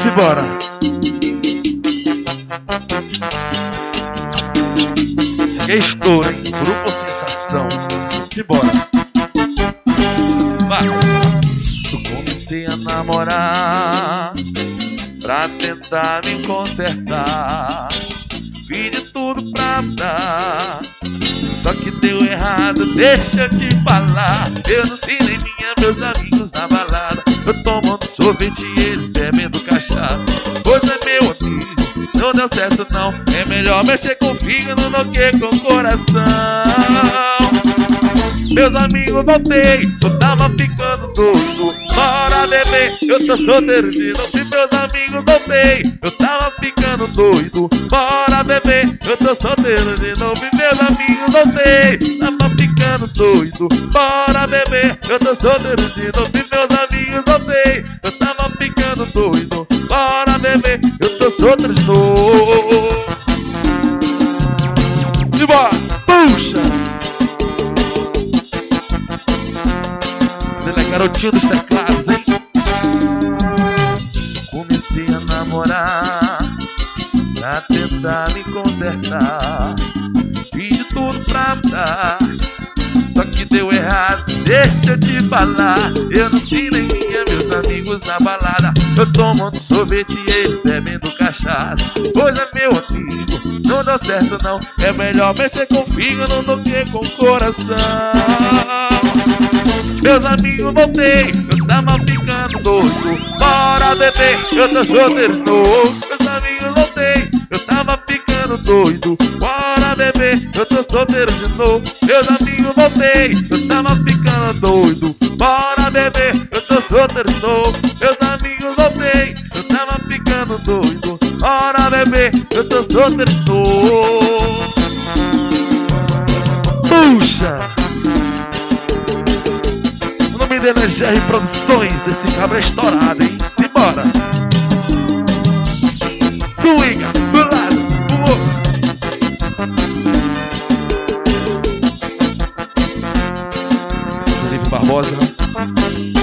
Simbora. Esse aqui é estouro, hein? Grupo Sensação. Simbora. Vai. Eu comecei a namorar pra tentar me consertar. Fiz de tudo pra dar, só que deu errado, deixa eu te falar. Eu não sei nem meus amigos na balada, eu tomando sorvete e eles bebendo cachaça. Pois é, meu amigo, não deu certo não. É melhor mexer com o fígado do que com o coração. Meus amigos, voltei, eu tava ficando doido. Bora beber, eu tô solteiro de novo. E meus amigos, voltei, eu tava ficando doido. Bora beber, eu tô solteiro de novo. E meus amigos, voltei, tava ficando doido. Bora beber, eu tô solteiro de novo. E meus amigos, voltei, eu tava ficando doido. Bora beber, eu tô solteiro de novo. E bora, puxa! Garotinho dos teclados, hein? Comecei a namorar pra tentar me consertar. Fiz de tudo pra dar, só que deu errado, deixa eu te falar. Eu não sei nem meus amigos na balada, eu tomando sorvete e eles bebendo cachaça. Pois é, meu amigo, não deu certo não. É melhor mexer com o fígado do que com o coração. Meus amigos, voltei, eu tava ficando doido. Bora beber, eu tô solteiro de novo. Meus amigos, voltei, eu tava ficando doido. Bora beber, eu tô solteiro de novo. Meus amigos, voltei, eu tava ficando doido. Bora beber, eu tô solteiro de novo. Meus amigos, voltei, eu tava ficando doido. Bora beber, eu tô solteiro de novo. Puxa! NGR Produções, esse cabra é estourado, hein? Simbora! Swinga, do lado, do outro. Felipe Barbosa.